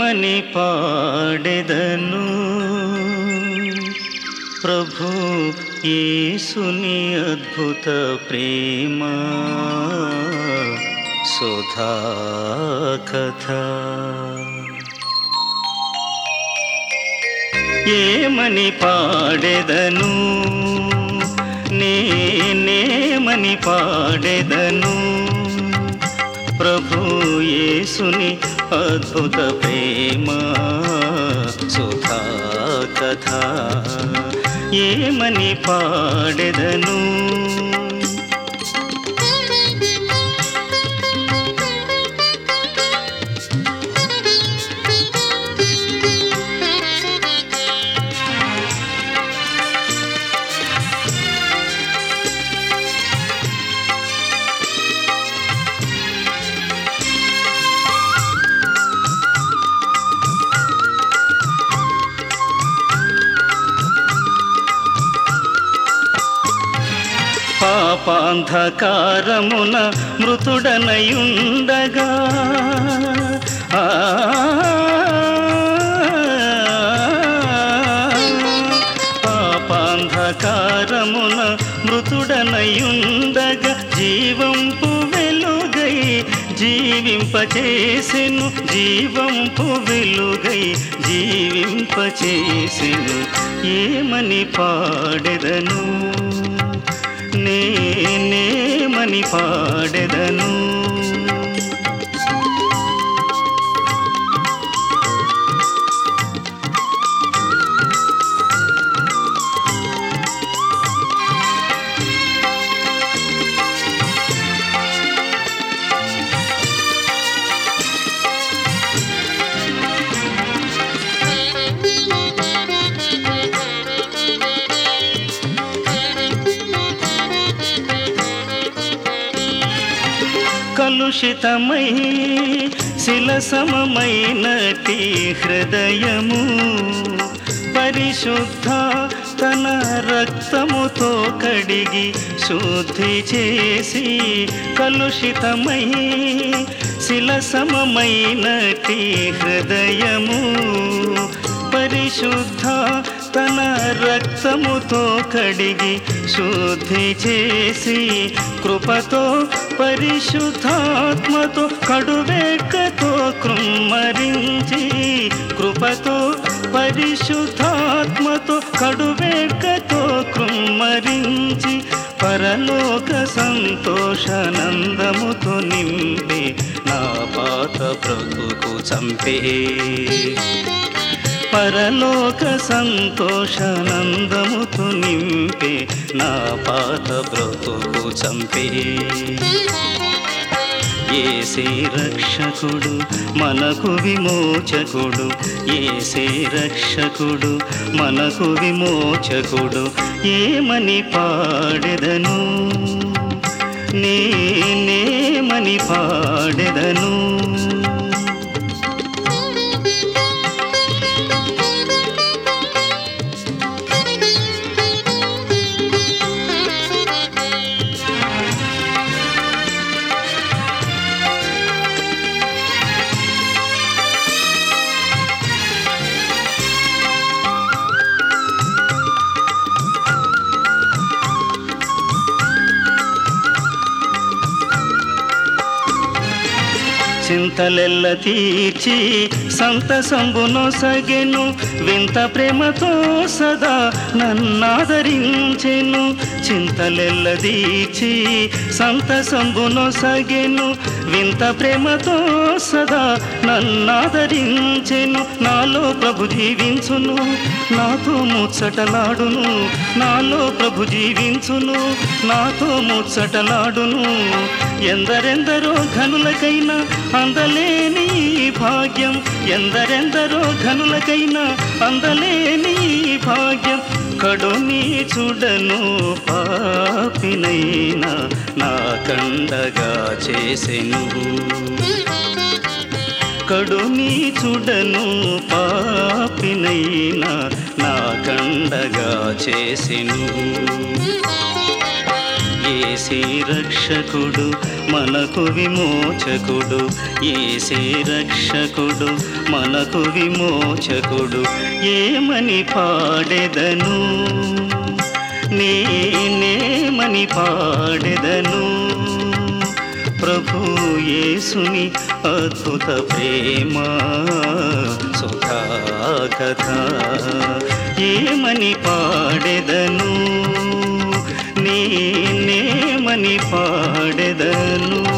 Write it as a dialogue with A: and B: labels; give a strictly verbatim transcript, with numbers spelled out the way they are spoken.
A: ఏమని పాడెదను ప్రభు యేసుని అద్భుత ప్రేమ సుధా కథ. ఏమని పాడెదను నేనేమని పాడెదను ప్రభు యేసుని అద్భుత ప్రేమ సుధా కథ. ఏమని పాడెదను పాపాంధకారమున మృతుడనయుండగా పాపాంధకారమున మృతుడనయుండగా జీవంపు వెలుగై జీవింపచేసెను జీవంపు వెలుగై జీవింపచేసెను. ఏమని పాడెదను నేనేమని పాడెదను కలుషితమై శిలసమమైనటి హృదయము పరిశుద్ధ తన రక్తముతో కడిగి శుద్ధి చేసి కలుషితమై శిలసమమైనటి హృదయము పరిశుద్ధ తన రక్తముతో కడిగి శుద్ధి చేసి కృపతో పరిశుద్ధాత్మతో కడువేకతో కృమ్మరించి కృపతో పరిశుద్ధాత్మతో కడువేకతో కృమ్మరించి పరలోక సంతోషానందముతో నింపే నా పాత బ్రతుకు చంపే పరలోక సంతోషానందముతో నింపే నా పాత బ్రతుకు చంపే. యేసే రక్షకుడు మనకు విమోచకుడు యేసే రక్షకుడు మనకు విమోచకుడు. ఏమని పాడెదను నేనేమని పాడెదను చింతలెల్ల తీర్చి సంతసంబును సగెను వింత ప్రేమతో సదా నన్నాదరించెను. చింతలెల్ల తీర్చి సంతసంబును సగెను వింత ప్రేమతో సదా నన్నాదరించెను. నాలో ప్రభు జీవించును నాతో ముచ్చటలాడును నాలో ప్రభు జీవించును నాతో ముచ్చటలాడును. ఎందరెందరో ఘనులకైనా అందలేని భాగ్యం ఎందరెందరో ఘనులకైనా అందలేని భాగ్యం. కడుని చూడను పాపినైనా నా కండగా చేసెను కడుని చూడను పాపినైనా నా కండగా చేసెను. యేసే రక్షకుడు మనకు విమోచకుడు, యేసే రక్షకుడు మనకు విమోచకుడు. ఏమని పాడెదను, నేనేమని పాడెదను ప్రభు యేసుని అద్భుత ప్రేమ సుఖా కథ. ఏమని పాడెదను, నేనేమని పాడెదను.